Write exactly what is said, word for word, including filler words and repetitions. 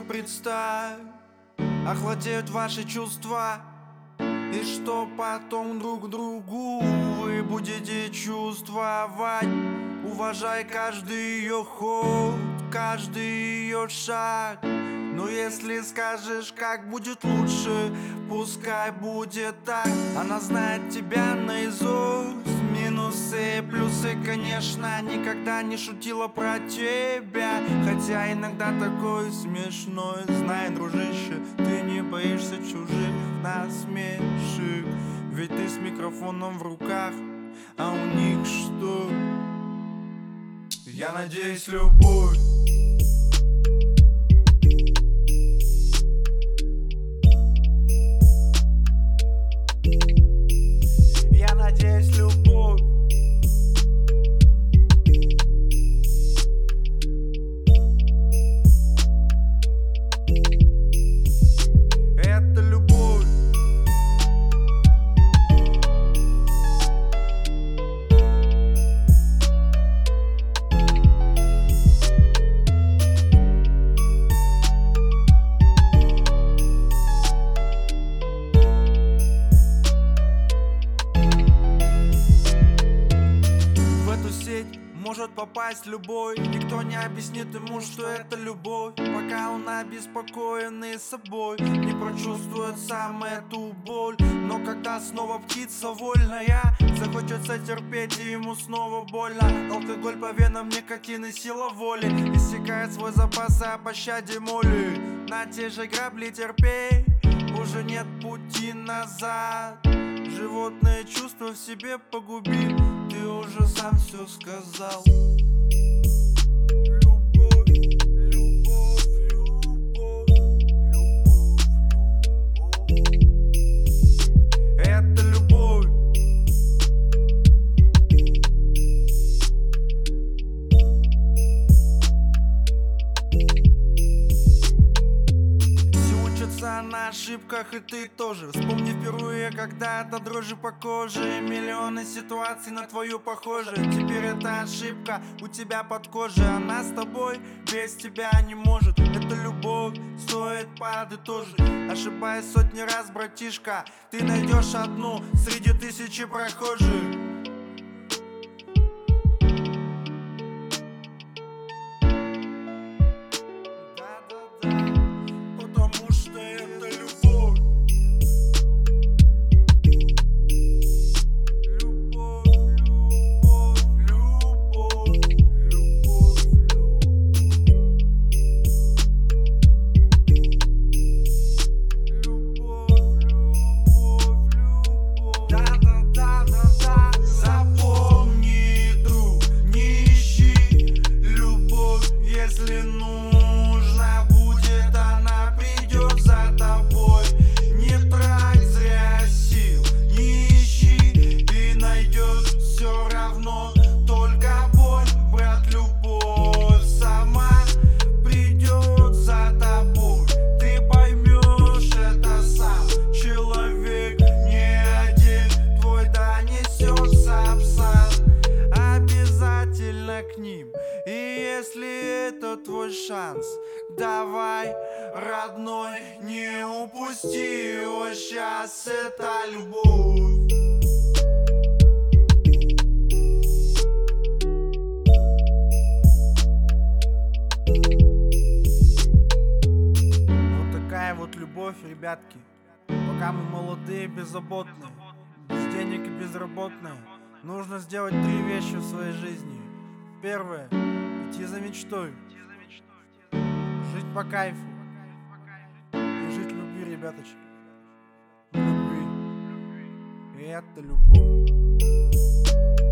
представь, охладеют ваши чувства, и что потом друг другу вы будете чувствовать. Уважай каждый ее ход, каждый ее шаг. Но если скажешь, как будет лучше, пускай будет так. Она знает тебя наизусть, минусы и плюсы, конечно. Никогда не шутила про тебя, хотя иногда такой смешной. Знай, дружище, ты не боишься чужих насмешек, ведь ты с микрофоном в руках, а у них что? Я надеюсь, любовь. Я надеюсь, любовь. Это любовь. Может попасть любой, никто не объяснит ему, что это любовь, пока он обеспокоенный собой не прочувствует сам эту боль. Но когда снова птица вольная, захочется терпеть, и ему снова больно. Алкоголь по венам, никотин и сила воли иссякает свой запас, о пощаде моли. На те же грабли терпей, уже нет пути назад. Животные чувства в себе погуби, ты уже сам все сказал. Любовь, любовь, любовь, любовь, любовь. Это любовь. На ошибках, и ты тоже. Вспомни впервые, когда это дрожи по коже, миллионы ситуаций на твою похожи. Теперь это ошибка у тебя под кожей, она с тобой без тебя не может. Это любовь, стоит подытожить. Ошибаясь сотни раз, братишка, ты найдешь одну среди тысячи прохожих. К ним. И если это твой шанс, давай, родной, не упусти его сейчас. Это любовь. Вот такая вот любовь, ребятки. Пока мы молодые, беззаботные, без денег и безработные, нужно сделать три вещи в своей жизни. Первое – идти за мечтой, жить по кайфу и жить в любви, ребяточки. В любви. И это любовь.